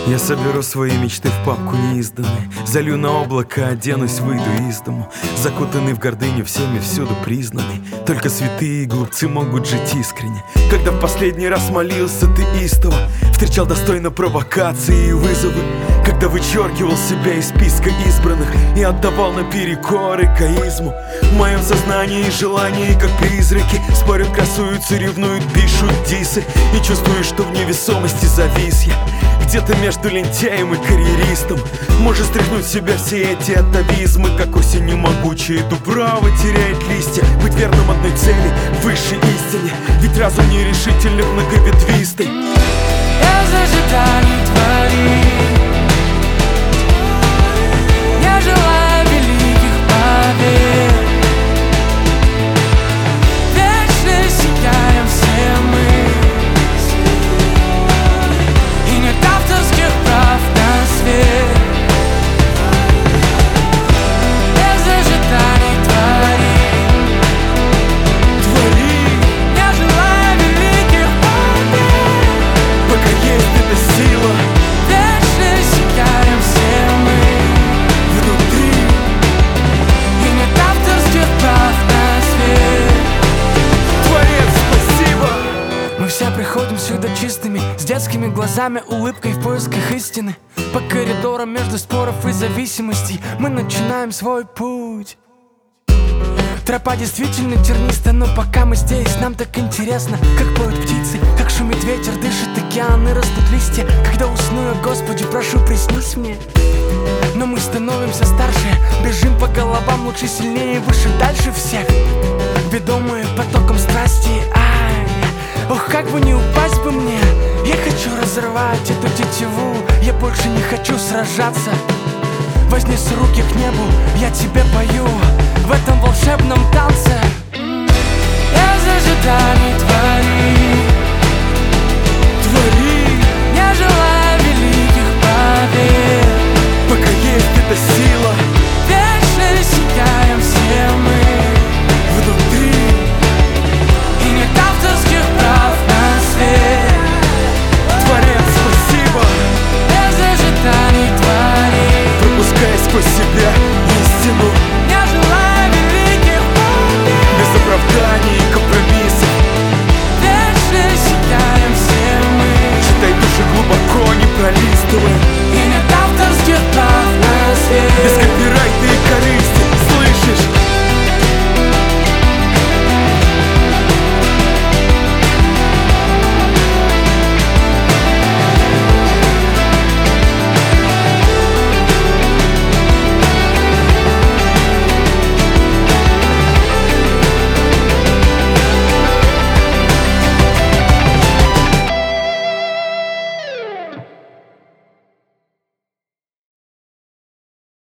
Я соберу свои мечты в папку неизданные, залью на облако, оденусь, выйду из дому, закутанный в гордыню, всеми всюду признанный. Только святые и глупцы могут жить искренне. Когда в последний раз молился ты истово, встречал достойно провокации и вызовы, когда вычеркивал себя из списка избранных и отдавал наперекор эгоизму. В моем сознании и желании, как призраки, спорят, красуются, ревнуют, пишут дисы. И чувствую, что в невесомости завис я где-то между лентяем и карьеристом. Может стряхнуть в себя все эти атовизмы, как осенью могучая дубрава теряет листья. Быть верным одной цели, высшей истине, ведь разум нерешительный, многоветвистый. Я зажиганий творит, я желаю великих побед. Вечно сияем все мы, и нет авторских прав на свет. Я зажиганий творит, я желаю великих побед. Пока есть эта сила, вечно сияем все мы внутри. и нет авторских прав на свет. Творец, спасибо. Мы все приходим сюда чистыми, с детскими глазами, улыбкой в поисках истины. По коридорам между споров и зависимостей мы начинаем свой путь. Тропа действительно терниста, но пока мы здесь, нам так интересно, как поют птицы, как шумит ветер, дышит океан и растут листья. Когда усну я, Господи, прошу, приснись мне. Но мы становимся старше, бежим по головам, лучше, сильнее, выше, дальше всех, ведомые потоком страсти. Ох, как бы не упасть бы мне. Я хочу разорвать эту тетиву, я больше не хочу сражаться. Вознесу руки к небу, я тебе пою в этом волшебном танце. Я зажиганий творит, я желаю великих побед. Пока есть эта сила, Вечно сияем все мы внутри. и нет авторских прав на свет. Творец, спасибо. Я зажиганий творит, Пропускай сквозь себя истину.